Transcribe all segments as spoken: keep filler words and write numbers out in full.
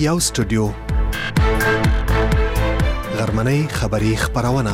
یو سټوډیو غرمنۍ خبری خبرونه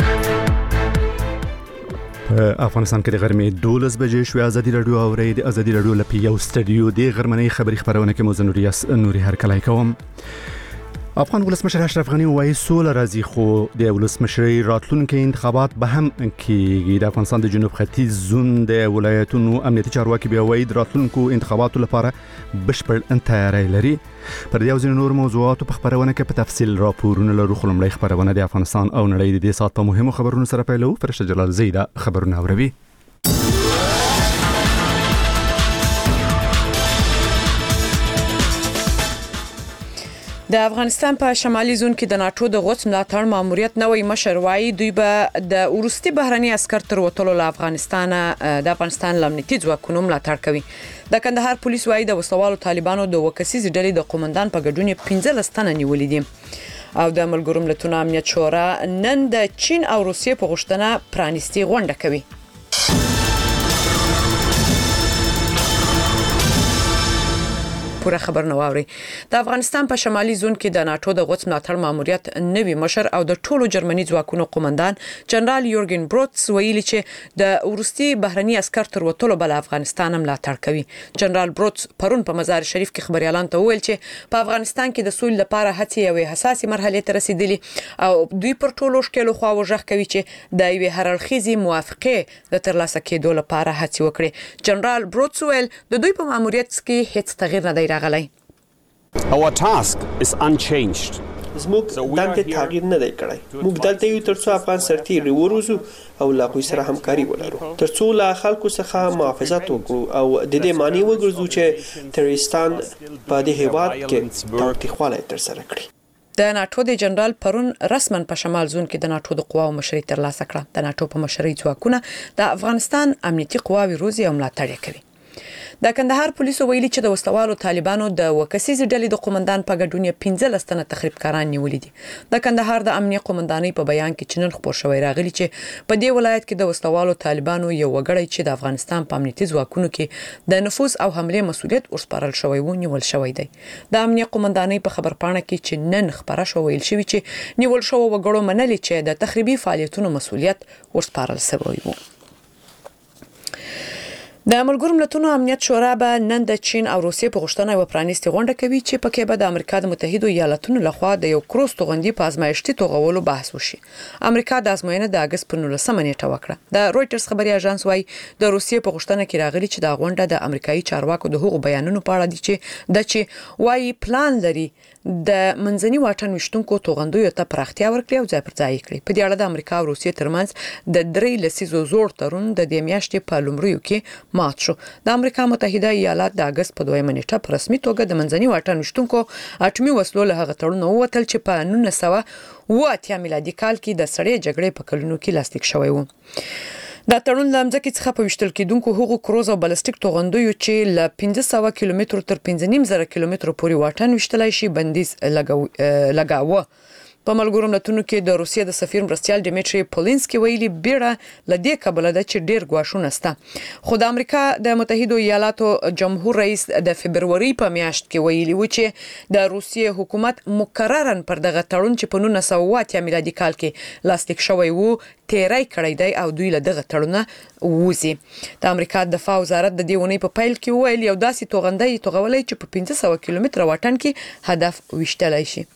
افغانستان کې د غرمې دولس بجې شوې. ازادي رادیو اوري د ازادي رادیو لپاره یو سټوډیو د غرمنۍ خبری خبرونه کې مو زنوریاس نوري هر کله کوم. افغان ولسمشر اشرف غنی وایي سوله راځي خو د ولسمشرۍ راتلونکي انتخابات به هم کېږي. د افغانستان د جنوب ختیځ زون د ولایتونو امنیتي چارواکي بیا وایي د راتلونکو انتخاباتو لپاره بشپړ تیاری لري. پر دې او ځینو نور موضوعاتو په خبرونه کې په تفصیل راپورونه لرو. خو لومړی خبرونه د افغانستان او نړۍ د دې ساعت په مهمو خبرونو سره پیلو. فرشته جلال زیده خبرونه اوروي. د افغانستان په شمالي زون کې د ناتو د غوڅ ملاتړ ماموریت نوې مشر وایي دوی به د ورستي بهرني عسكر تر وټولو له افغانستان د افغانستان لمنیتي ځواکونو ملاتړ کوي. د کندهار پولیس وایي د وسوالو طالبانو د وکسیز ډلې د قومندان په ګډون پنځلس تنه نیولې دي. او د ملګرو ملتونو امنیت شورا نن د چین او روسیې په غوښتنه پرانیستي غونډه کوي. پوره خبر نو اوري. د افغانستان په شمالي زون کې د ناتو د غوڅ ملاتړ ماموریت نوی مشر او د ټولو جرمني ځواکونو قومندان جنرال یورګن بروتس ویلي چې د ورستي بهرني عسكر تر وټولو بل افغانستان ملاتړ کوي. جنرال بروتس پرون په مزار شریف کې خبري اعلان ته ویل چې په افغانستان کې د سولې لپاره هڅې یوې حساسه مرحله ته رسیدلې او دوی پر ټولو شکلو خوا وژغ کوي چې د یوې هررخیزي موافقه د ترلاسه کېدو لپاره هڅې وکړي. جنرال بروتس ویل د دوی په ماموریت کې هیڅ تغییر نه دی. Our task is unchanged. زموږ دنده تغییر نه دی کړی. موږ دلته یو ترڅو افغان سرتیري وروزو او لا کوم سره همکاري ولرو ترڅو لا خلکو څخه محافظت وکړو او د دې معنی وګرځو چې تروریستان په دې هیواد کې تاوتریخوالی تر سره کړي. د ناتو د جنرال پرون رسما په شمال زون کې د ناتو د قواو مشري ترلاسه کړه. د ناتو په مشري ځواکونه د افغانستان امنیتي قواوی روزي او ملاتړ کوي. د کندهار پولیسو ویلي چې د وسوالو طالبانو د وکسیز ډلې د قومندان په ګډون پنځلس تنه تخریبکاران نیولې دي. د کندهار د امنیت قومندانۍ په بیان کې چنن خبر شوی راغلی چې په دې ولایت کې د وسوالو طالبانو یو وګړی چې د افغانستان په امنیتي ځواکونو کې د نفوذ او حمله مسؤلیت ورسپارل شوی و نیول شوی دی. د امنیت قومندانۍ په خبرپاڼه کې چې نن خبره شو ویل شوی چې نیول شو وګړو منلي چې د تخریبي فعالیتونو مسؤلیت ورسپارل شوی و. د ملګرو ملتونو امنیت شورا به نن د چین او روسیې په غوښتنه یو پرانیستي غونډه کوي چې پکې به د امریکا د متحده ایالاتونو لخوا د یو کروز توغندي په ازمایښتي توغولو بحث وشي. امریکا د ازموینې د اگست په نولسمه نیټه وکړه. د رويټرز خبري اژانس وايي د روسیې په غوښتنه کې راغلي چې د غونډه د امریکایي چارواکو د حقوقو بیانونو په اړه دي چې د چې وايي پلان لري د منځني واټن وشتونکو توغندیو ته پراختیا ورکړي او ځای پر ځای کړي. په دې اړه د امریکا او روسیې ترمنځ د درې لسیزو زوړ تړون د دې میاشتې په لومړیو کې مات شو. د امریکا متحده ایالات د اگست په دویمه نیټه په رسمي توګه د منځني واټن وشتونکو اټومي وسلو له هغه تړون ووتل چې په نولس سوه اوه اتیا میلادي کال کې د سړې جګړې په کلونو کې لاسلیک شوی و. دا تړون د ځمکې څخه په وشتل کېدونکو هغو کروز او بالستیک توغندیو چې ل پنځه سوه کیلومترو تر پنځه نیم زره کیلومترو پورې واټن وشتلای شي بندیز لګاوه. په ملګرو ملتونو کې د روسیې د سفیر مرستیال ډیمیټری پولینسکی ویلي بیره لدې کابل د چې ډیر غواښونه سته. خو د امریکا د متحده ایالاتو جمهور رئیس د فبرवरी په میاشت کې ویلي و چې د روسیې حکومت مکررن پر دغه تړون چې په نولس سوه اوه اتیا میلادي کال کې لاسلیک شوی و تیرای کړی دی او دوی له دغه تړونه ووزي. د امریکا دفاع وزارت د دې ونې په پیل کې ویل یو داسې توغندۍ توغولای چې په پنځه سوه کیلومتره واټن کې هدف وشتلای شي.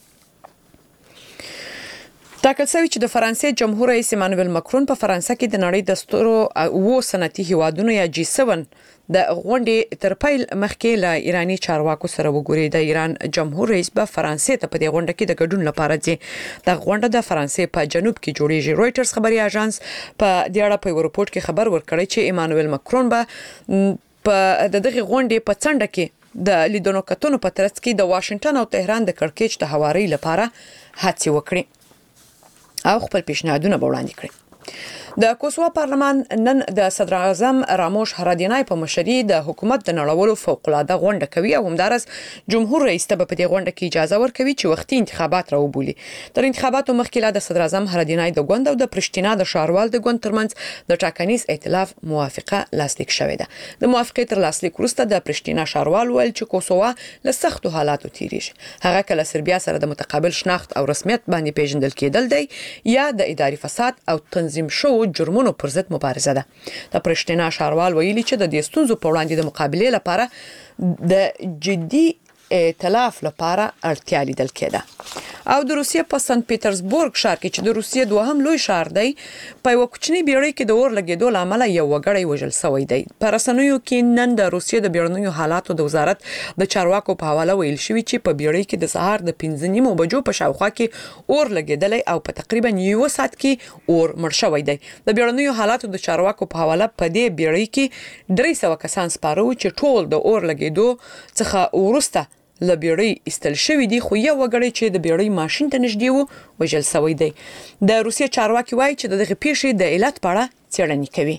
ټاکل شوی چې د فرانسې جمهور رئیس ایمانوئل ماکرون په فرانسه کې د نړۍ د سترو اوو صنعتي هیوادونو یا جی سیون د غونډې تر پیل مخکې له ایرانی چارواکو سره وګوري. د ایران جمهور رئیس په فرانسې ته په دې غونډه کې د ګډون لپاره ځي. د غونډه د فرانسې په جنوب کې جوړیږي. رويټرز خبري اژانس په دې اړه په ریپورت کې خبر ورکړی چې ایمانوئل ماکرون به په دغه غونډې په څنډه کې د لیدونکو کتونو په ترڅ کې د واشنگټن او تهران د کړکېچ د هواري لپاره هڅې وکړي او خپل پیشنهادونه وړاندې کړي. د کوسووا پارلمان نن د صدر اعظم راموش هرادینای په مشرۍ د حکومت د نړولو فوق العاده غونډه کوي او همدارس جمهور رئیس ته په دې غونډه کې اجازه ورکوي چې وختي انتخابات راوبولي. تر انتخاباتو مخکې لا د صدر اعظم هرادینای د ګوند او د پرشتینا د شاروال د ګوند ترمنځ د ټاکنیز ائتلاف موافقه لاسلیک شوې ده. د موافقې تر لاسلیک وروسته د پرشتینا شاروال ویل چې کوسووا له سختو حالاتو تیریږي. هغه کله سربیا سره د متقابل شناخت او رسمیت باندې پیژندل کېدل دی یا د اداري فساد او تنظیم شوو جرمونو پر ضد مبارزه ده. د پرشتینا شاروال ویلي چې د دې ستونزو په وړاندې د مقابلې لپاره د جدي ائتلاف لپاره اړتیا لیدل کېده. او د روسیې په سنت پیټرزبورګ ښار کې چې د روسیې دوهم لوی ښار دی په یو کوچني بیړۍ کې د اور لګېدو لامل یو وګړی وژل شوی دی. په رسنیو کې نن د روسیې د بیړنیو حالاتو د وزارت د چارواکو په حواله ویل شوی چې په بیړۍ کې د سهار د پنځه نیمو بجو په شاوخوا کې اور لګېدلی او په تقریبا یو ساعت کې اور مړ شوی دی. د بیړنیو حالاتو د چارواکو په حواله په دې بیړۍ کې درې سوه کسان سپاره وو چې ټول د اور لګېدو څخه وروسته له بیړۍ ایستل شوی دی، خو یو وګړی چې د بیړۍ ماشین ته نږدې و وژل شوی دی. د روسیې چارواکي وایي چې دغه پیښې د علت په اړه څېړنې کوي.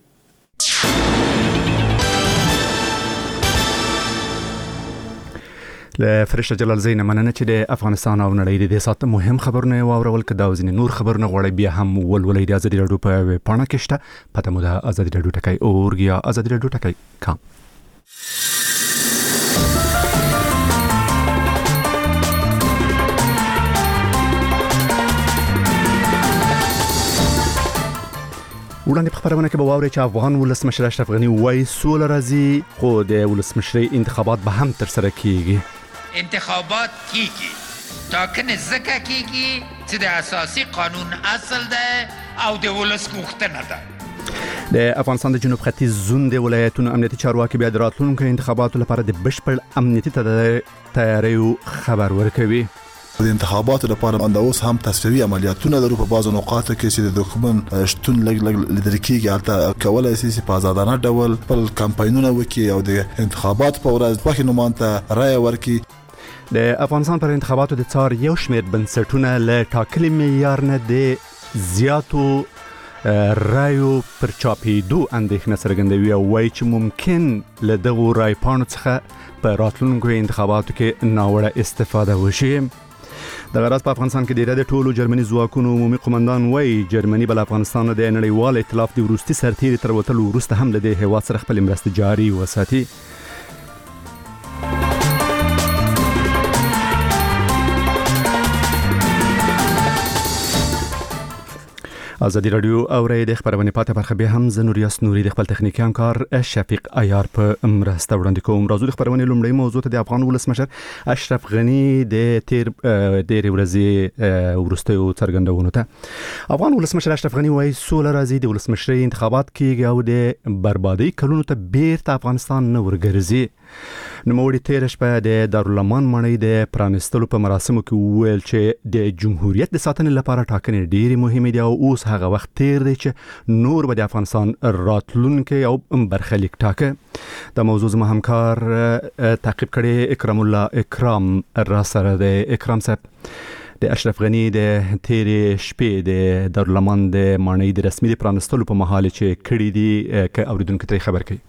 له فرشته جلال زین مننه چې د افغانستان او نړۍ د سات مهم خبرونه واورول کده او ځینې نور خبرونه غوړي بیا هم ولولې د ازادي راډیو په پاڼه کې شته. پته مو د ازادي راډیو ټکی اورګ یا ازادي راډیو ټکی کام. وړاندې په خبرونه کې به واورئ چې افغان ولسمشر اشرف غني وایي سوله راځي خو د ولسمشرۍ انتخابات به هم ترسره کیږي. انتخابات کیږي ټاکنې ځکه کیږي چې د اساسي قانون اصل ده او د ولس غوښتنه ده. د افغانستان د جنوب ختیځ زون د ولایتونو امنیتي چارواکي بیا د راتلونکو انتخاباتو لپاره د بشپړ امنیتي تیاریو خبر ورکوي. د انتخاباتو لپاره انده اوس هم تصفیوي عملیاتونه لرو په بعضو نقاطو کې چې د دښمن شتون لګ لګ لیدل کېږي. البته کولای شي په آزادانه ډول خپل کمپاینونه وکړي او د انتخابات په ورځ خوښ نومان ته رایه ورکړي. د افغانستان پر انتخاباتو د څار یو شمېر بنسټونه له ټاکلي معیار نه د زیاتو رایو پر چاپېدو اندېښنه څرګندوي او وایي چې ممکن له دغو رای پاڼو څخه په راتلونکو انتخاباتو کې ناوړه استفاده وشي. د غراس په افغانستان کې ډیره د ټولو جرمني ځواکونو عمومي قومندان وایي جرمني بل افغانستان د نړیوال ائتلاف د وروستي سرتیري تر وتلو وروسته هم له دې هیواد سره خپل مرسته جاري وساتي. ازادي راډیو اوري د خبرونه پاتې برخه به هم زنوریاس نوري د خپل تخنیکی همکار شفیق عیار په مرسته وړاندې کوم. راځو د خبرونه لومړی موضوع ته د افغان ولسمشر اشرف غني د تیر ډېر ورځې ورستیو څرګندونو ته. افغان ولسمشر اشرف غني وايي سوله راځي د ولسمشرۍ انتخابات کېږي او د بربادي کلونو ته بیرته افغانستان نه ورګرځي. نوموړي تیر شپه د دارالمان ماڼۍ د پرانستلو په مراسمو کې وویل چې د جمهوریت د ساتنې لپاره ټاکنې ډېرې مهمې دي او اوس هغه وخت تیر دی چې نور به د افغانستان راتلونکی او برخلیک ټاکه. د موضوع زما همکار تعقیب کړي اکرام الله اکرام را سره د اکرام صاحب د اشرف غني د تیرې شپې د دارالمان د ماڼۍ د رسمي د پرانستلو په مهال چې کړي دي که اوریدونکو ته خبر کړي.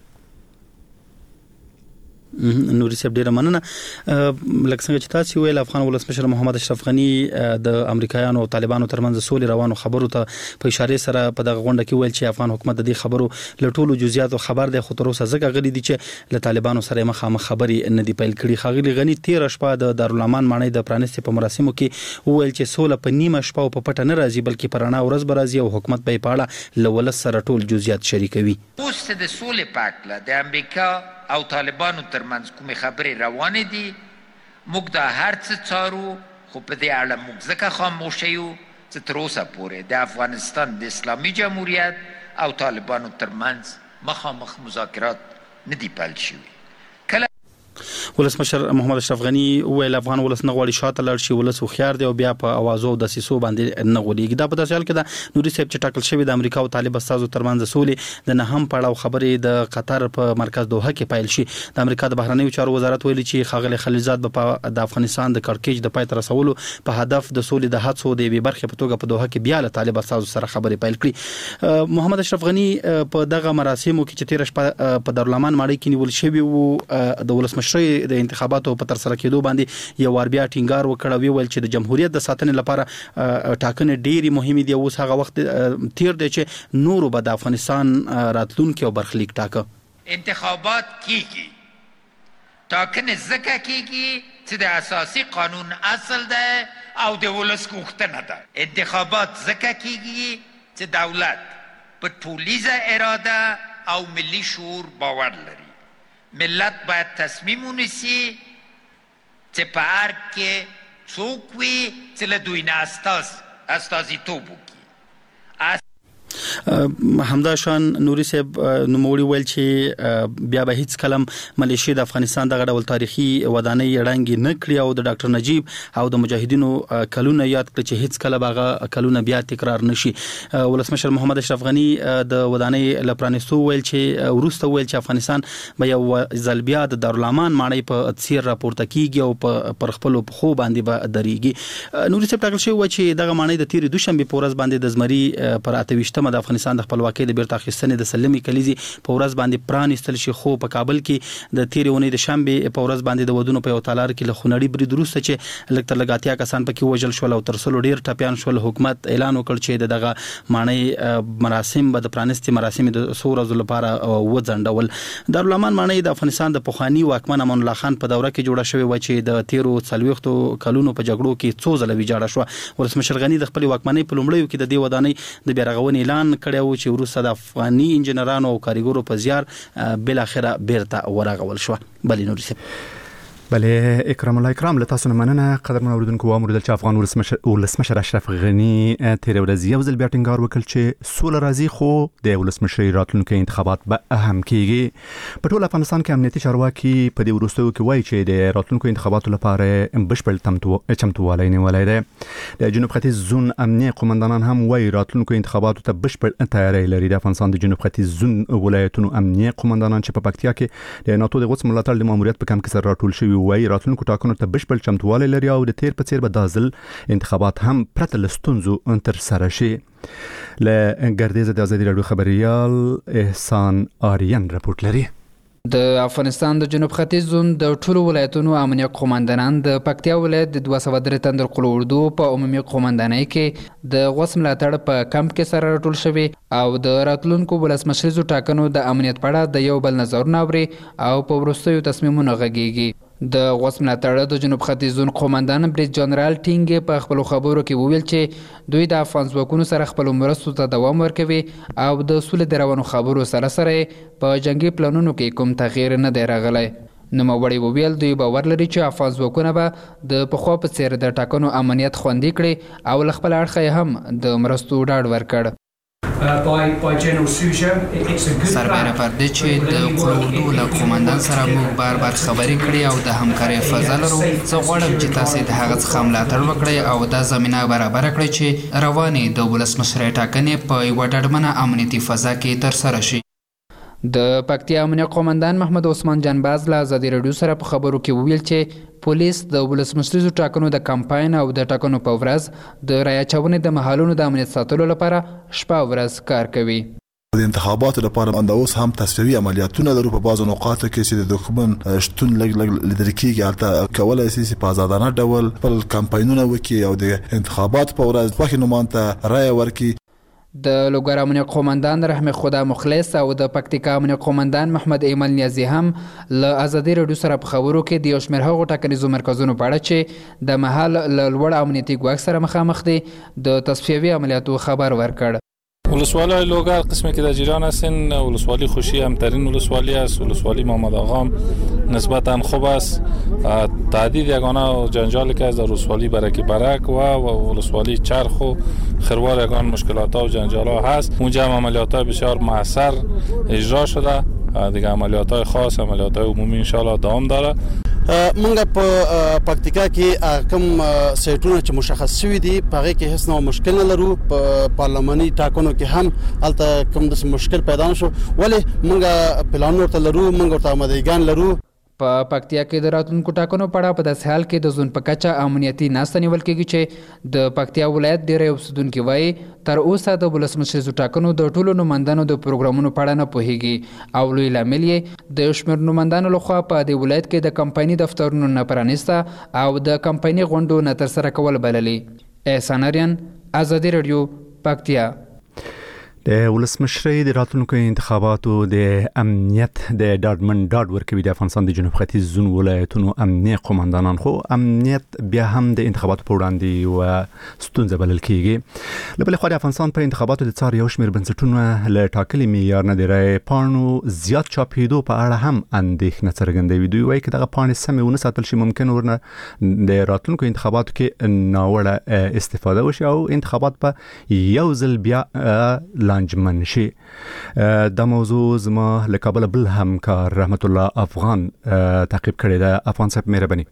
نوري صاحب ډیره مننه. لکه څنګه چې تاسو ویل افغان ولسمشر محمد اشرف غني د امریکایانو او طالبانو ترمنځ سولې روانو خبرو ته په اشاره سره په دغه غونډه کې ویل چې افغان حکومت د دې خبرو له ټولو جزئیاتو خبر دی خو تر اوسه ځکه غلي دي چې له طالبانو سره مخامخ خبري نه دی پیل کړي. خغلی غني تیر شپه د دارالمان ماڼۍ د پرانستي په مراسمو کې ویل چې سوله په نیمه شپه او په پټه نه راځي بلکې په رڼا ورځ به راځي او حکومت به په اړه له ولس سره ټول جزئیات شریکوي. اوس د سولې پاکله د امریکا او طالبانو ترمنځ کومې خبرې روانې دي موږ دا هر څه څارو خو په دې اړه موږ ځکه خاموشه یو چې تر اوسه پورې د افغانستان د اسلامي جمهوریت او طالبانو ترمنځ مخامخ مذاکرات نه دي پیل شوي. ولسمشر محمد اشرف غنی ویل افغان ولس نه غواړي شاته لاړ شي ولس خيار دی او بیا په اوازو د سیسو باندې نه غوړيږي. دا په داسې حال کې د نوري صاحب چې ټاکل شوی د امریکا او طالب استازو ترمنځ سولې د نه هم پړاو خبرې د قطر په مرکز دوحه کې پایل شي. د امریکا د بهرنیو چارو وزارت ویلي چې خاغلی خلیلزاد په د افغانستان د کړکېچ د پای تر رسولو په هدف د سولې د هڅو د یوې برخې په توګه په دوحه کې بیا له طالب استازو سره خبرې پیل کړې. محمد اشرف غنی په دغه مراسمو کې چې تیر شپه په دارالمان ماړی کې نیول شوی وو د ولسمشرۍ د انتخاباتو په تر سره کېدو باندې یو ور بیا ټینګار وکړ او ویل چې د جمهوریت د ساتنې لپاره ټاکنې ډېری مهمې دي. اوس هغه وخت تیر دی چې نورو به د افغانستان راتلونکي او برخلیک ټاکه. انتخابات کیږي، ټاکنې ځکه کیږي چې د اساسي قانون اصل ده او د ولس غوښتنه ده. انتخابات ځکه کیږي چې دولت په ټولیزه اراده او ملي شعور باور لري. ملت باید تصمیم ونیسي چې په هر کې څوک وي چې له دوی نه استاز استازیتوب وکړي. همدا شان نوري صاحب نوموړي ویل چې بیا به هیڅ کلم ملیشیا د افغانستان دغه ډول تاریخي ودانۍ اړنګي نه کړی او د ډاکټر نجیب او د مجاهدینو کلونه یاد کړ چې هیڅ کله هغه کلونه بیا تکرار نشي. ولسمشر محمد اشرف غنی د ودانۍ لپرانستو ویل چې ورسته ویل چې افغانستان به یو ځل بیا د دارالمان ماڼۍ په څیر راپورته کیږي او پر خپل خو باندې به دریږي. نوري صاحب ټاکل شوی و چې دغه ماڼۍ د تیر دوشنبه په ورځ باندې د زمري پر اته د افغانستان د خپلواکۍ د بیرته اخیستنې د سلمې کلیزي په ورځ باندې پرانیستل شي. خو په کابل کې د تیرې اونۍ د شنبه په ورځ باندې د ودونو په یو تالار کې له خونړي برید وروسته چې لږ تر لږه اتیا کسان پکې وژل شول او تر سلو ډیر ټپیان شول، حکومت اعلان وکړ چې دغه ماڼۍ مراسم به د پرانیستي مراسم د څو ورځو لپاره وځنډول. دارالمان ماڼۍ د افغانستان د پخوانی واکمن امان الله خان په دوره کې جوړه شوې و چې د تیرو څلوېښتو کلونو په جګړو کې څو ځله ویجاړه شوه. ولسمشر غنی د خپل واکمنۍ په لومړیو کې د دې ودانۍ د بیا رغونې اعلان کړی و چې وروسته د افغاني انجنیرانو او کاریګرو په زیار بل اخره بیرته ورغول شو. بلې نوري صاحب بله اکرام الله اکرام له تاسو نه مننه. قدرمن اوریدونکو واوریدل چې افغان ولسمشر ولسمشر اشرف غنی تیر ورځ یو ځل بیا ټینګار وکړ چې سوله راځي خو د ولسمشرۍ راتلونکي انتخابات به اهم کیږي. په ټول افغانستان کې امنیتي چارواکي په دې وروستیو کې وایي چې د راتلونکو انتخاباتو لپاره بشپړ چمتووالی نیولی دی. د جنوب ختیځ زون امنیه قومندانان هم وایي راتلونکو انتخاباتو ته بشپړ تیاری لري. د افغانستان د جنوب ختیځ زون ولایتونو امنیه قومندانان چې په پکتیا کې د ناتو د غوڅ ملاتړ د ماموریت په کم کې سره راټول شوي وایي راتلونکو ټاکنو ته بشپړ چمتووالی لري او د تیر په څیر به دا ځل انتخابات هم پرته له ستونزو تر سره شي. له ګردیزه د ازادي راډیو خبريال احسان آریان رپورټ لري. د افغانستان د جنوب ختیځ زون د ټولو ولایتونو امنیه قومندانان د پکتیا ولایت د دوه سوه درې تنه قلو اردو په عمومي قومندانۍ کې د غوڅ ملاتړ په کمپ کې سره راټول شوي او د راتلونکو ولسمشریزو ټاکنو د امنیت په اړه د یو بل نظرونه اوري او په وروستیو تصمیمونو غږیږي. د غوڅ ملاتړ د جنوب ختیځ زون قومندان بریج جنرال ټینګ په خپل خبرو کې وویل چې دوی د افغان ځواکونو سره خپل مرستو ته دوام ورکوي او د سولې د روانو خبرو سره سره په جنگي پلانونو کې کوم تغییر نه دی راغلی. نوموړي وویل دوی باور لري چې افغان ځواکونه به د پخوا په څیر د ټاکنو امنیت خوندي کړي او له خپل اړخه هم د مرستو ډاډ ورکړ. سربیره پر دې چې د قلو له قومندان سره موږ بار بار خبرې کړې او د همکارۍ فضا لرو. زه غواړم چې تاسې د هغه څخه ملاتړ وکړئ او دا زمینه برابره کړئ چې روانې د ولسمشرۍ ټاکنې په یوه ډاډمنه امنیتي فضا کې ترسره شي. د پکتیا امنیه قومندان محمد عثمان جانباز له ازادي راډیو سره په خبرو کې وویل چې پولیس د ولسمشریزو ټاکنو د کمپاین او د ټاکنو په ورځ د رایه چونې د مهالونو د امنیت ساتلو لپاره شپه ورځ کار کوي. د انتخاباتو لپاره انده اوس هم تصفیوي عملیاتونه لرو په بعضو نقاطو کې چې د دښمن شتون لږ لږ لیدل کېږي. هلته کولی شي چې په ازادانه ډول خپل کمپاینونه وکړي او د انتخاباتو په ورځ خوښې نومان ته رایه ورکړي. د لوګر امنیه قومندان رحم خدا مخلص او د پکتیکا امنیه قومندان محمد ایمل نیازی هم له ازادي راډیو سره په خبرو کې د یو شمېر هغو ټاکنیزو مرکزونو په اړه چې د مهال له لوړ امنیتي ګواښ سره مخامخ دي د تصفیوي عملیاتو خبر ورکړ. ولسوالی لوگر قسمی که در جیران هستین ولسوالی خوشی همترین ولسوالی است. ولسوالی محمد آقام نسبتا خوب است. تعدید یگانه جنجالی که از در ولسوالی برک برک و ولسوالی چرخ و خروار یگان مشکلات ها و جنجال ها هست. اونجا هم عملیات های بسیار مؤثر اجرا شده. دیگه عملیات های خاص عملیات های عمومی انشاءالله دوام داره. منګه په پکتیکا کې کوم سیټونه چې مشخص شوی دي په هغه کې هیڅ نو مشکل نه لرو. په پارلماني ټاکنو کې هم الته کوم د مشکل پیدا نشو ولې منګه پلان ورته لرو منګه ورته آمادګان لرو. په پکتیا کې د راتلونکو ټاکنو په اړه په داسې حال کې د زون په کچه امنیتي ناسته نیول کېږي چې د پکتیا ولایت ډېری اوسیدونکي وایي تر اوسه د ولسمشریزو ټاکنو د ټولو نمایندانو د پروګرامونو په اړه نه پوهېږي او لوی لامل یې د یو شمېر نمایندانو لخوا په دې ولایت کې د کمپایني دفترونو نه پرانیسته او د کمپایني غونډو نه ترسره کول بللي. احسان اریان، ازادي راډیو، پکتیا. د ولسمشرۍ د راتلونکو انتخاباتو د امنیت د ډاډمن ډاډ ورکوي د افغانستان د جنوب ختیځ زون ولایتونو امنیه قوماندانان خو امنیت بیا هم د انتخاباتو په وړاندې و ستونزه بلل کیږي. له بلې خوا د افغانستان په انتخاباتو د څار یو شمېر بنسټونه له ټاکلي معیار نه د رایې پاڼو زیات چاپېدو په اړه هم اندېښنه څرګندوي. دوی وایي که دغه پاڼې سمې ونه ساتل شي ممکن ورنه د راتلونکو انتخاباتو کې ناوړه استفاده وشي او انتخابات په یو ځل بیا لانجمن شي. دا موضوع زما له کابل بل همکار رحمت الله افغان تعقیب کړی ده. افغان صاحب مهرباني.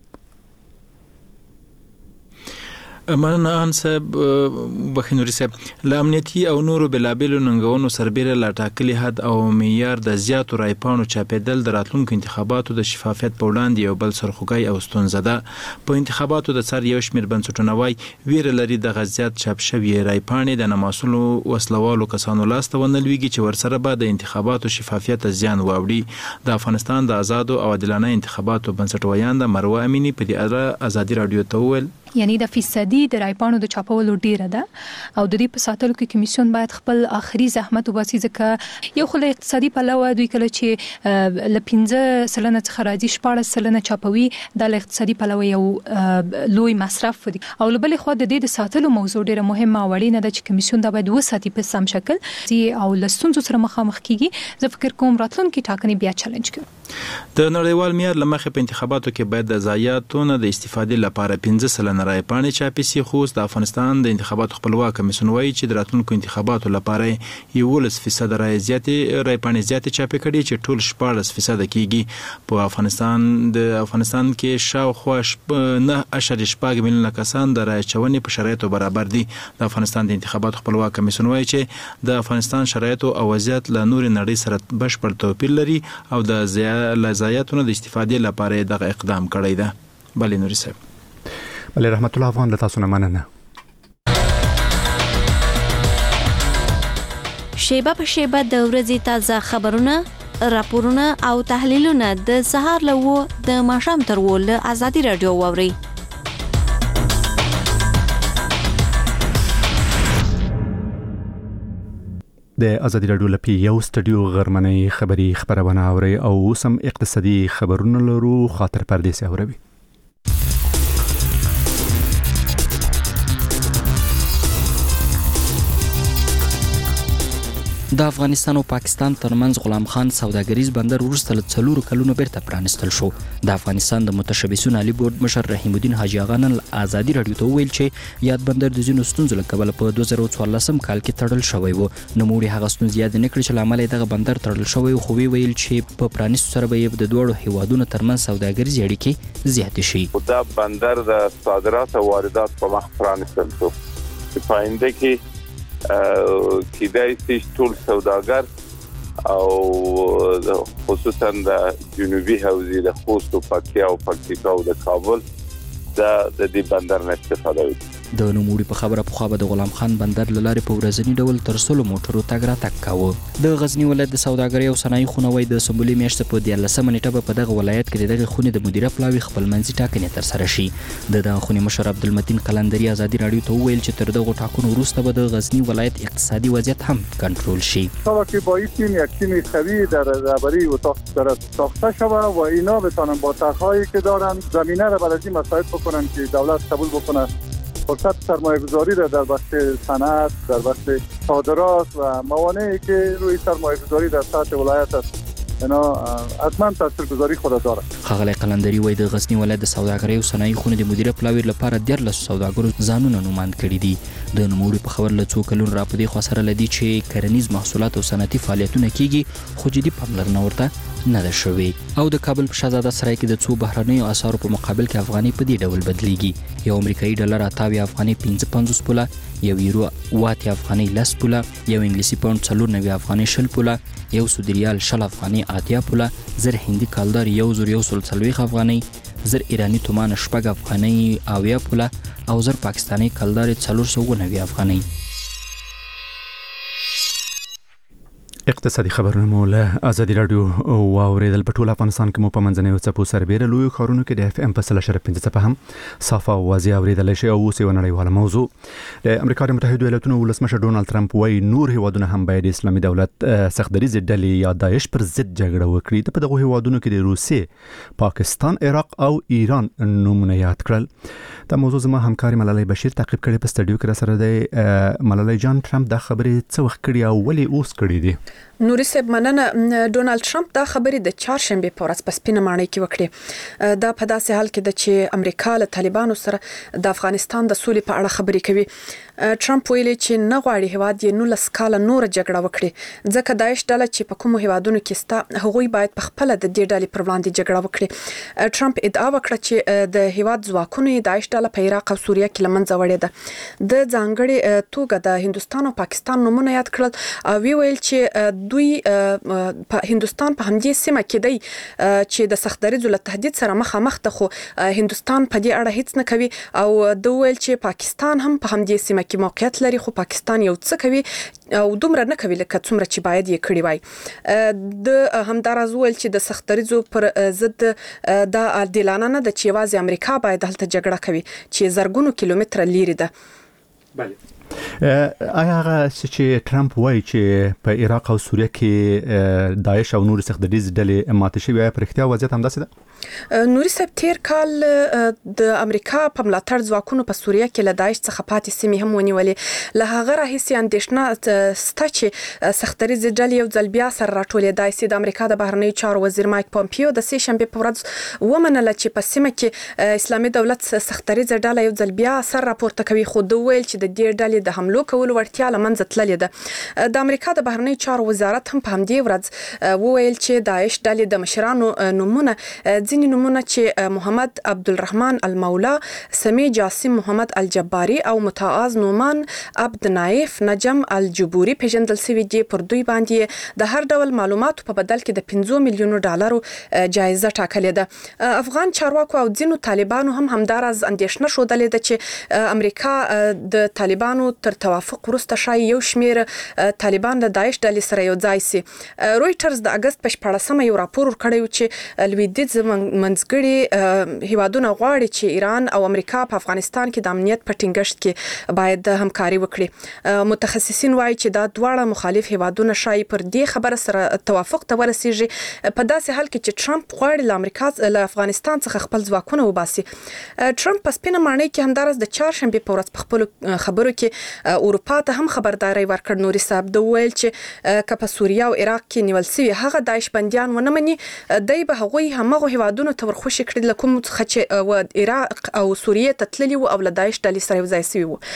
مننه ان صاحب بخینوري صاحب له امنیتي او نورو بلابلو ننګونو سربېره لا ټاکلي حد او معیار د زیاتو رایپانو چاپېدل د راتلونکو انتخاباتو د شفافیت په وړاندې یو بل سرخوږی او ستونزه ده. په انتخاباتو د څار یو شمېر بنسټونه وایي ویره لري دغه زیات چاپ شوي رایپاڼې د نامسؤلو وسلوالو کسانو لاسته ونه لویږي چې ورسره به د انتخاباتو شفافیت ته زیان واوړي. د افغانستان د آزادو او عادلانه انتخاباتو بنسټویان د مروه امینی په دې اړه ازادي راډیو ته وویل یعنی د فیصدي د رایپاڼو د چاپولو ډیره ده او د دې په ساتلو کې کمیسیون باید خپل اخري زحمت وباسي ځکه یو خو له اقتصادي پلوه دوی کله چې ل پنځه سلنه څخه راځي شپاړس سلنه چاپوي د اقتصادي پلوه یو لوی مصرف دي او له بلې خوا د دې د ساتلو موضوع ډیره مهمه او اړینه ده چې کمیسیون دا باید وساتي په سم شکل او له ستونزو سره مخامخ کیږي. زه فکر کوم راتلونکي ټاکنې بیا چیلنج کوي. د نړیوال معیار لمخې په انتخاباتو کې باید د ضایعاتو نه د استفادې لپاره پنځه سلنه رایپاڼې چاپي سي خو د افغانستان د انتخاباتو خپلواک کمیسیون وایي چې د راتلونکو انتخاباتو لپاره یولس فیصد رای زیاتې رایپاڼې زیاتې چاپي کړي چې ټول شپاړس فیصد کېږي. په افغانستان د افغانستان کې شاوخوا نه اشاریه شپږ میلیونه کسان د رای چونې په شرایطو برابر دي. د افغانستان د انتخاباتو خپلواک کمیسیون وایي چې د افغانستان شرایطو او وضعیت له نور نړۍ سره بشپړ توپیر لري او د ضایعاتو د استفادې لپاره دغه اقدام کړی ده. بلې نوري صاحب بله رحمت الله افغان له تاسو نه مننه. شیبه په شیبه د ورځې تازه خبرونه، راپورونه او تحلیلونه د سهار له و د ماښام تر و له ازادي راډیو واورئ. د ازادي راډیو لپاره یو سټډیو غرمنۍ خبري خبرونه اوري او سم اقتصادي خبرونه لرو خاطر پردیسي اوروي. د افغانستان او پاکستان ترمنځ غلام خان سوداګریز بندر وروسته له څلورو کلونو بیرته پرانستل شو. د افغانستان د متشبثین علی بورډ مشر رحیم الدین حاجی آغا نن ازادي راډیو ته ویل چې یاد بندر د ځینو ستونزو له کبله په دوه زره څوارلسم کال کې تړل شوی و. نوموړي هغه ستونزې یاد نه کړې چې له امله دغه بندر تړل شوی خو ویل چې په پرانستو سره به د دوړو هیوادونو ترمنځ سوداګریز اړیکې زیاتې شي. دا بندر د صادرات او واردات په مخ پرانستل شو چې پاینده کې کیدای شي ټول سوداګر او خصوصا د جنوبي حوزې د خوست او پکتیا او پکتیکا او د کابل د دې بندر نه استفاده وکړي. د نوموړي په خبره په خو د غلام خان بندر لارې په ورځنی ډول تر سلو موټرو تګ راتګ کاوه. د غزنی ولایت د سوداګرۍ او صنایع خونوي د سمبولي میاشتې په دیارلسمه نیټه په دغه ولایت کې دغه خونې د مدیره پلاوي خپل منځي ټاکنې تر سره شي. د دغه خونې مشر عبدالمتین قلندري ازادي راډیو ته ویل چې تر دغه ټاکنو وروسته به د غزنی ولایت اقتصادي وضعیت هم کنټرل شي. که با این تیم یک تیم قوی در رهبری و ساخته شود و اینا بتوانند با طرح‌هایی که دارند زمینه را برای این مساعد بکنن که دولت قبول بکنه فرصت سرمایه‌گذاری را در بخش صنعت، در بخش صادرات و موانعی که روی سرمایه‌گذاری در سطح ولایت است اینا حتما تاثیرگذاری خود داره. ښاغلی قلندري وایي د غزنی ولایت د سوداګرۍ او صنایع خونې د مدیره پلاوي لپاره دیارلس سوداګرو ځانونه نوماند کړي دي. د نوموړي په خبر له څو کلونو راپدې خوا سره لدی چې کرنیز محصولات او صنعتي فعالیتونه کیږي خو جدي پاملرنه ورته نه ده شوې. او د کابل په شهزاده سرای کې د څو بهرنیو اسعارو په مقابل کې افغاني په دې ډول بدلیږي. یو امریکایي ډالر اتاوي افغاني پنځه پنځوس پوله، یو یورو واته افغاني لس پوله، یو انګلیسي پاوند څلور نوي افغاني شل پوله، یو سعودي ریال شل افغاني اتیا پوله، زر هندي کالدار یو زر یو سل څلوېښت افغاني، زر ایرانی تومان شپږ افغاني اویا پوله او زر پاکستاني کلدار څلور سوه اووه نوي افغاني. اقتصادي خبرونه مو له ازادي رادیو واوریدل. په ټول افغانستان کې مو په منځنیو څپو سربېره لویو ښارونو کې د اف ام په سل اشاریه پنځه څپه هم صافه او واضح اوریدلی شي. او اوس یوه نړیواله موضوع. د امریکا د متحدو ایالاتونو ولسمشر ډونالد ټرمپ وایي نور هیوادونه هم باید اسلامي دولت سختدریزې ډلې یا داعش پر ضد جګړه وکړي. د په دغو هیوادونو کې د روسیې، پاکستان، عراق او ایران نومونه یاد کړل. دا موضوع زما همکاري ملالۍ بشیر تعقیب کړې. په سټډیو کې راسره دی ملالۍ جان. ټرمپ دا خبرې څه وخت کړي او ولې اوس کړي دي؟ نوري صاحب مننه. ډونالد ټرمپ دا خبرې د چهارشنبه په ورځ په سپینه ماڼۍ کې وکړې. دا په داسې حال کې د چې امریکا له طالبانو سره د افغانستان د سولې په اړه خبرې کوي. ټرمپ ویلي چې نه غواړي هیواد یې نولس کاله نور جګړه وکړي ځکه داعش ډله چې په کومو هیوادونو کې ستا هغوی باید په خپل د دې ډلې پر وړاندې جګړه وکړي. ټرمپ ادعا وکړه چې د هیواد ځواکونو داعش ډله په عراق او سوریه کې لمنځه وړې ده. د ځانګړي توګه د هندستان او پاکستان نومونه یاد کړل او وی ویل چې دوی په هندستان په همدې سیمه کې دی چې د سختدریزو له تهدید سره مخامخ ده خو هندستان په دې اړه هیڅ نه کوي او د ویل چې پاکستان هم په همدې سیمه کې موقعیت لري خو پاکستان یو څه کوي او دومره نه کوي لکه څومره چې باید یې کړی وای. د همداراز ویل چې د سختدریزو پر ضد د عادلانه نه د چې یوازې امریکا باید هلته جګړه کوي چې زرګونو کیلومتره لیرې ده. بله. آیا هغه چې ټرمپ وایي چې په عراق او سوریه کې داعش او نور سختدریز ډلې ماته شوي په رښتیا وضعیت همداسې ده؟ نوري صاحب تیر کال د امریکا په ملاتړ ځواکونو په سوریه کې له داعش څخه پاتې سیمې هم ونیولې. له هغه راهیسې اندېښنه سته چې سختدریز ډلې یو ځل بیا سره راټولېدای سي. د امریکا د بهرنیو چارو وزیر مایک پومپیو د سې شنبې په ورځ ومنله چې په سیمه کې اسلامي دولت سختدریز ډله یو ځل بیا سر راپورته کوي خو د ویل چې د دې ډلې د حملو کولو وړتیا له منځه تللې ده. د امریکا د بهرنیو چارو وزارت هم په همدې ورځ وویل چې داعش ډلې د مشرانو نومونه ځینې نومونه چې محمد عبدالرحمن المولا، سمی جاسم محمد الجباری او متعاز نومان عبد نایف نجم الجبوري پیژندل شوي دي. پر دوی باندې د هر ډول معلوماتو په بدل کې د پنځه میلیونو ډالرو جایزه ټاکلې ده. افغان چارواکو او ځینو طالبانو هم همداراز اندېښنه ښودلې ده چې امریکا د طالبانو تر توافق وروسته شاید یو شمیر طالبان د داعش ډلې سره یو ځای سي. رويټرز د اگست په شپاړسمه یو راپور ورکړی چې لویدیځ منځګړي هیوادونه غواړي چې ایران او امریکا په افغانستان کې د امنیت په ټینګښت کې باید همکاري وکړي. متخصصین وایي چې دا دواړه مخالف هیوادونه شاید پر دې خبره سره توافق ته ورسیږي په داسې حال کې چې ټرمپ غواړي له امریکا له افغانستان څخه خپل ځواکونه وباسي. ټرمپ په سپینه ماڼۍ کې همداراز د چهارشنبې په ورځ په خپلو خبرو کې اروپا ته هم خبرداري ورکړ. نوري صاحب د ویل چې که په سوریه او عراق کې نیول شوي هغه داعش بندیان ونه مني دی به هغوی همغه هیوادونو ته ورخوشي کړي له کوم څخه چې عراق او سوریه ته تللي وو او له داعش ډلې سره یو ځای شوي وو.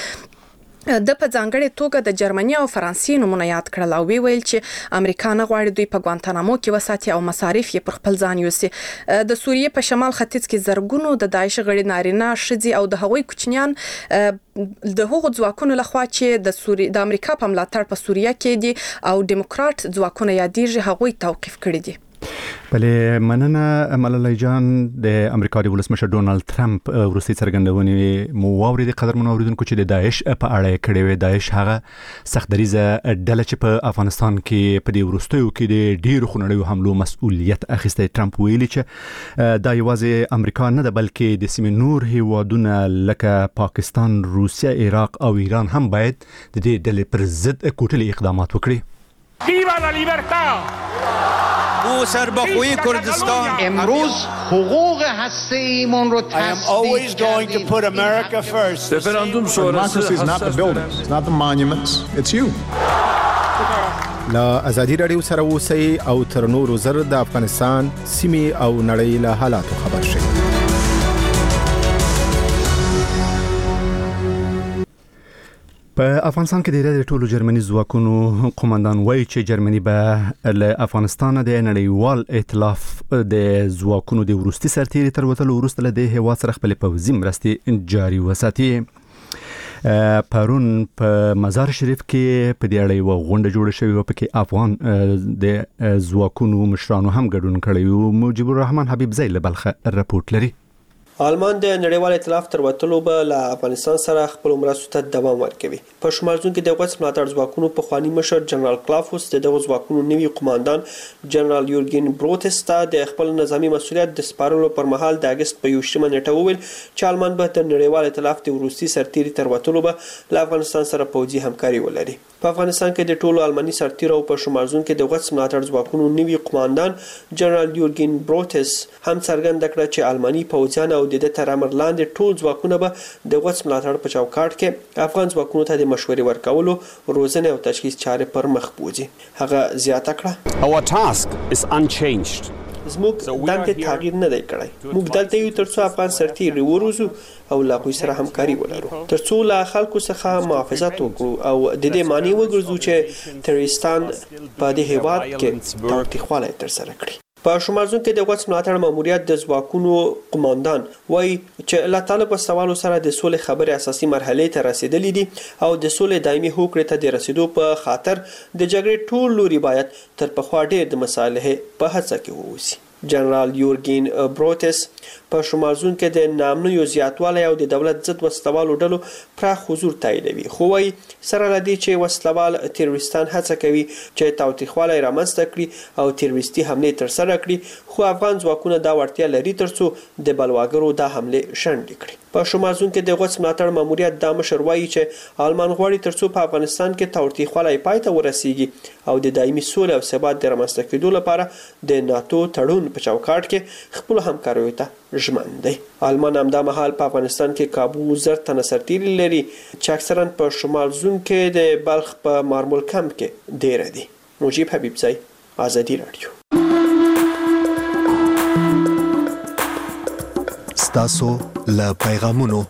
د په ځانګړې توګه د جرمني او فرانسې نومونه یاد کړل او وی ویل چې امریکا نه غواړي دوی په ګوانتانامو کې وساتي او مصارف یې پر خپل ځان یوسي. د سوریې په شمال ختیځ کې زرګونو د داعش غړي نارینه ښځې او د هغوی کوچنیان د هغو ځواکونو لخوا چې د سوریې د امریکا په ملاتړ په سوریه کې دي او دیموکرات ځواکونه یادېږي هغوی توقیف کړي دي. بله مننه ملالۍ جان. د امریکا د ولسمشر ډونالد ټرمپ وروستۍ څرګندونې مو واورېدې قدرمنو اوریدونکو چې د داعش په اړه یې کړې وې. داعش هغه سختدریزه ډله چې په افغانستان کې په دې وروستیو کې د ډېرو خونړیو حملو مسؤلیت اخیستی. ټرمپ ویلي چې دا یوازې امریکا نه ده بلکې د سیمې نور هیوادونه لکه پاکستان، روسیه، عراق او ایران هم باید د دې ډلې پر ضد کوټلي اقدامات وکړي. ویوا لا لیبرتا او سربخوی کردستان امروز حقوق هسته‌ایمون رو تثبیت کردیم. رفراندوم شورای is not the buildings, it's not the monuments, it's you. لا ازادي رادیو سره اوسئ او تر نورو زر د افغانستان سیمې او نړۍ له حالاتو خبر شئ. په افغانستان کې د ټولو جرمني ځواکونو قومندان وایي چې جرمني به له افغانستان د نړیوال ائتلاف د ځواکونو د وروستي سرتیري تر وتلو وروسته له دې هیواد سره خپل پوځي مرستې جاري وساتي. پرون په مزار شریف کې په دې اړه یو غونډه جوړه شوې و پکې افغان د ځواکونو مشرانو هم ګډون کړی و. مجيب الرحمن حبیب زی له بلخ رپورټ لري. آلمان د نړیوال ائتلاف تر وتلو به له افغانستان سره خپل مرستو ته دوام ورکوي. په شمالزون کې د غوڅ ملاتړ ځواکونو په خواني مشر جنرال کلافوس د دغه ځواکونو نوي قوماندان جنرال یورګین بروتس ته د خپل نظامی مسؤلیت د سپارلو پر مهال د اگست په یوشتمه نیټه وویل چې آلمان به د نړیوال ائتلاف د وروستي سرتیري تر وتلو به له افغانستان سره پوځي همکاري ولري. په افغانستان کې د ټولو آلماني سرتیرو په شمالزون کې د غوڅ ملاتړ ځواکونو نوي قوماندان جنرال یورګین بروتس هم څرګنده کړه چې آلماني پوځیان او د تر امر لاندې ټول ځواکونه به د غوڅ ملاتړ په چوکاټ کې افغان ځواکونو ته د مشورې ورکولو، روزنې او تشخیص چارې پر مخ بوځي. هغه زیاته کړه Our task is unchanged. زموږ دندې تغییر نه دی کړی. موږ دلته یو ترڅو افغان سرتیري وروزو او له هغوی سره همکاري ولرو، ترڅو له خلکو څخه محافظت وکړو او د دې معنی وګرځو چې تروریستان په دې هیواد کې تاوتریخوالی ترسره کړي. په شمالزون کې د غوڅ ملاتړ ماموریت د ځواکونو قوماندان وایي چې له طالب وسوالو سره د سولې خبرې اساسي مرحلې ته رسیدلې دي او د سولې دایمي هوکړې ته د رسیدو په خاطر د جګړې ټول لوري باید تر پخوا ډېر د مصالحې په هڅه کې ووسي. جنرال یورګین بروتس په شمالزون کې د نامنیو زیاتوالی او د دولت ضد وسلوالو ډلو پراخ حضور تاییدوي، خو وایي سره له دې چې وسلوال تروریستان هڅه کوي چې تاوتریخوالی رامنځته کړي او تروریستي حملې ترسره کړي، خو افغان ځواکونه دا وړتیا لري ترڅو د بلواګرو دا حملې شنډې کړي. په شمالزون کې د غوڅ ملاتړ ماموریت دا مشر وایي چې آلمان غواړي ترڅو په افغانستان کې تاوتریخوالی پای ته ورسیږي او د دایمي سولې او ثبات د رامنځته کېدو لپاره د ناتو تړون په چوکاټ کې خپل همکاریو ته ژمن دی. آلمان همدا مهال په افغانستان کې کابو زر تنه سرتیري لري چې اکثرا په شمالزون کې د بلخ په مارمول کمپ کې ډیره دي. مجيب حبیب زی، آزادی رادیو. ستاسو له پیغامونو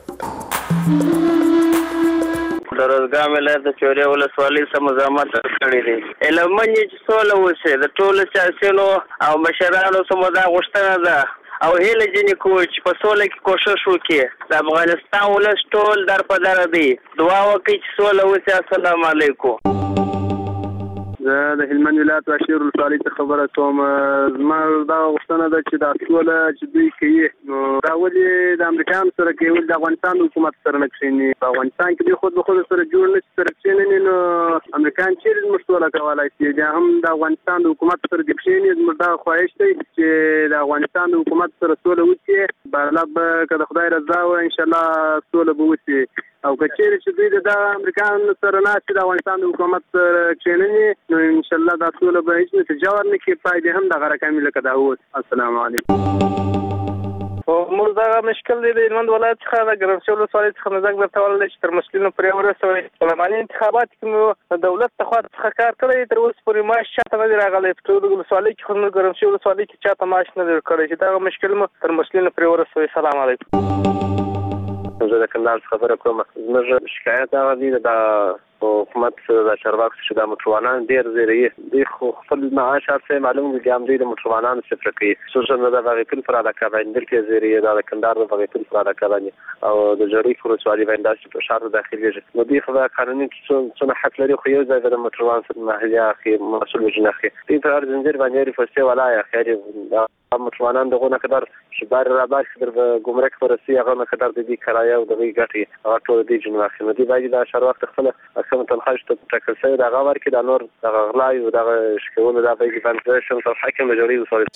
د روزګان ولایت د چوریا ولسوالۍ سره مزاحمت کړی دی. علمن چې سوله وشي د ټولو سیاسیونو او مشرانو سره دا غوښتنه ده او هیله جنې کوي چې په سوله کې کوشش وکړي. د افغانستان ولس ټول در په در دی، دعا وکړي چې سوله وشي. السلام علیکم. زه د هلمند ولایت واشیر ولسوالۍ څخه خبره کوم. زما دا غوښتنه ده چې دا سوله چې دوی کوي نو دا ولې د امریکایانو سره کوي، ولې د افغانستان حکومت سره نه کښېني؟ په افغانستان کې دوی خود به خود سره جوړ نه شي، سره کښېني نو امریکایان چیرې زموږ سوله کولی شي؟ بیا هم د افغانستان د حکومت سره دې کښېني. زموږ دا خواهش دی چې د افغانستان د حکومت سره سوله وکړي. بله به که د خدای رضا وه انشاءالله سوله به وشي، او که چیرې چې دوی د امریکایانو سره ناست د افغانستان د حکومت سره کښېني نو انشاءالله دا سوله به هیڅ نتیجه ورنکړي، پای دې هم دغه رقمي لکه دا اوس. السلام علیکم. موږ دغه مشکل دی د هلمند ولایت څخه د ګرمسیر ولسوالۍ څخه مزاج درته ولاړ دی چې تر مسؤلینو پورې ورسوئ. پارلماني انتخابات کې مو د دولت لخوا څخه کار کړی، تر اوسه پورې معاش چاته نه دی راغلی. په ټولو ولسوالۍ کې خو زموږ ګرمسیر ولسوالۍ کې چاته معاش نه دی ورکړی چې دغه مشکل مو تر مسؤلینو پورې ورسوئ. سلام علیکم. زه د کندهار څخه خبره کوم. زموږ شکایت هغه دی د حکومت د چارواکو چې دا موټروانان ډېر زیروي. دوی خو خپل معاش هر څه معلوم دي، هم دوی د موټروانانو صفر کوي. خصوصا د بغیپور پر علاقه باندې دلته زیروي، دا د کندهار د بغیپور پر علاقه باندې او د جوړی پر ولسوالۍ باندې داسې په شهر داخليږي. نو دوی خو قانوني څونه حق لري، خو یو ځای د موټروان سره مهیا اخی مسؤل وجنه اخی دوی په هر زنجیر باندې فسته ولای اخی موټروانان دغه نه قدر شبار را باش در ګمرک پرسي هغه نه قدر د دې کرایه او د وی ګټي او ټول دې جنو اخی نو دی باید د شهر وخت خپل اقسام تنخواهش ته ټاکل شوی دا غوړ کې د نور د غلای او د شکول د باقي فنډیشن تر حاکم جوړي وسوي.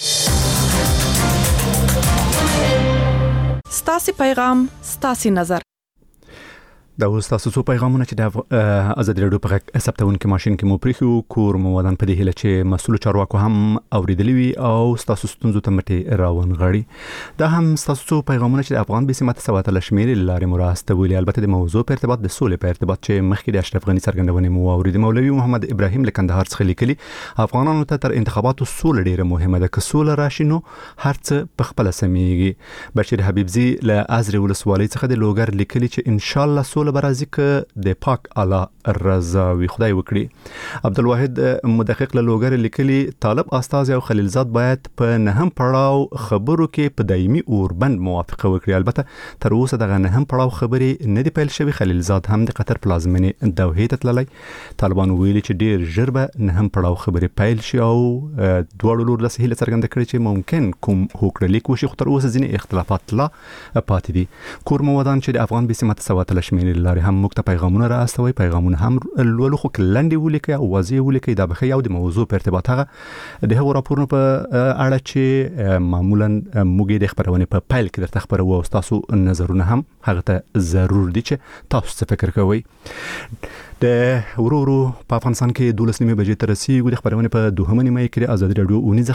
ستاسي پیغام ستاسي نظر. دا اوس تاسو څو پیغامونه چې د آزادي راډیو په غږ ثبتونکو ماشين کې مو پریښو کور مو ودان په دې هله چې مسؤل چارواکو هم اوریدلی وي او تاسو ستونزو ته مټي راون غړي. دا هم تاسو څو پیغامونه چې د افغان بي سمات سوات لشمیر لارې مراسته ویلي، البته د موضوع په ارتباط د سولې په ارتباط چې مخکې د اشرف غنی څرګندونه مو اورید. مولوي محمد ابراهیم له کندهار څخه لیکلي افغانانو ته تر انتخاباتو سولې ډیره مهمه ده، که سولې راشي نو هر څه په خپل سميږي. بشیر حبیب زی له ازری ولسوالۍ څخه د لوګر لیکلي چې ان شاء الله رادیو لبرازي ک د پاک اعلی رضا وی خدای وکړي. عبدالواحد مدقق له لوګر لیکلي طالب استاد او خلیلزاد باید په نهم پړاو خبرو کې په دایمي اوربند موافقه وکړي. البته تر اوسه دغه نهم پړاو خبرې نه دی پیل شوی. خلیلزاد هم د قطر پلازمینې دوحې ته تللی. طالبان ویلي چې ډیر ژر به نهم پړاو خبرې پیل شي او دواړو لور له هیله څرګنده کړې چې ممکن کوم هوکړلیک وشي، خو تر اوسه ځینې اختلافات لا پاتې دي. کور مو ودان چې د افغان بسمت سوات لشمینې لارې هم موږ ته پیغامونه راستوي. پیغامونه هم لولو خو کلندې ولیکي او واضح ولیکي دا بخي او د موضوع په ارتباط هغه د هغو راپورونو په اړه چې معمولا موږ د خبرونه په پیل کې درته خبرو او تاسو نظرونه هم هغه ته ضرور دي چې تاسو څه فکر کوئ. د ورورو په افغانستان کې دولس نیمه بجې تر رسیدو د خبرونه په دوهمه نیمه کې ازادي رادیو اونیزه